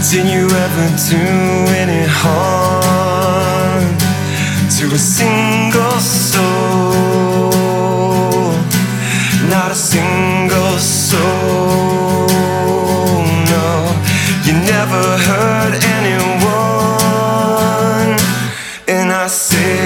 Did you ever do any harm to a single soul? Not a single soul, no. You never hurt anyone. And I say